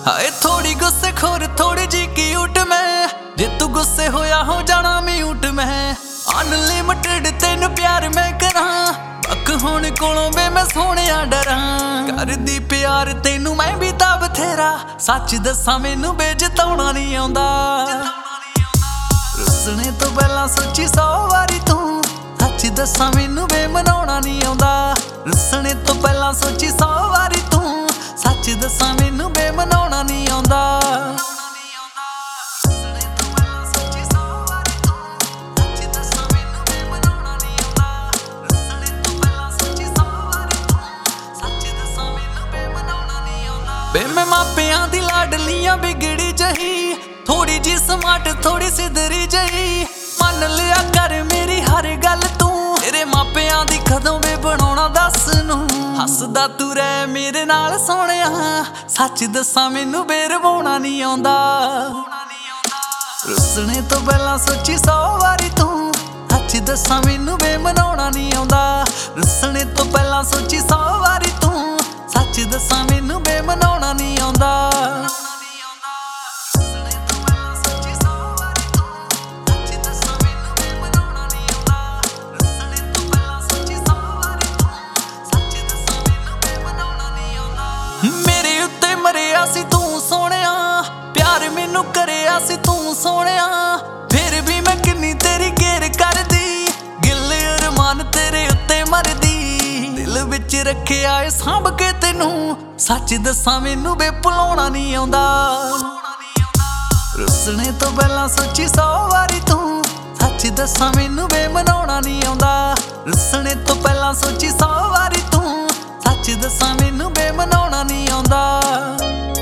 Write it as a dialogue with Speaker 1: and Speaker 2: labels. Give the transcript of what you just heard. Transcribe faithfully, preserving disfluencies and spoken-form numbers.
Speaker 1: हाए थोड़ी गुस्से खोर थोड़ी जी क्यूट मैं, जे तू गुस्से होया हो जाना म्यूट मैं। अनलिमिटेड तेन प्यार मैं करा, पक होने कोलों वे मैं सोने डरा। कर दी प्यार तेनू मैं भी ता बथेरा, सच दसा मैनू बेजताउणा नहीं आउंदा। रुसने तो पहला सोची सौ वारी तू, सच दसा मैनू वे मनाउणा नहीं आउंदा। रुसने तो पहला सोची सौ वारी तू, सच दसा मैनू वे मनाउणा नहीं आउंदा। वे मैं मापियां दी लाडलियां बिगड़ी जही, थोड़ी जी स्मार्ट थोड़ी सिधरी जही। मन लिया कर मेरी हर गल तू, तेरे मापियां दी कदों वे बनाउणा दस नू। हसदा तू रह मेरे नाल सोहणिया, सच दसा मैनू बेरवाउणा नहीं आउंदा। रुसने तो पहला सोची सौ वारी तू, सच दसा मैनू वे मनाउणा नहीं आउंदा। रुसने तो पहला सोची सौ वारी तू, सच दसा मैनू वे मनाउणा नहीं आउंदा। मेरे उत्ते मरिया सी तू सोहणिया, प्यार मैनू करिया सी तू सोहणिया। फिर भी मैं किन्नी तेरी केयर करदी, गिल अरमान तेरे उत्ते मरदी। दिल विच रखिया ए सांभ के तेनू, सच दसा मैनू वे भुलाउणा नहीं आउंदा। रुसने तो पहला सोची सौ वारी तू, सच दसा मैनू वे मनाउणा नहीं आउंदा। रुसने तो पहला सोची सौ वारी तू, सच दसा मैनू वे मनाउणा नहीं आउंदा।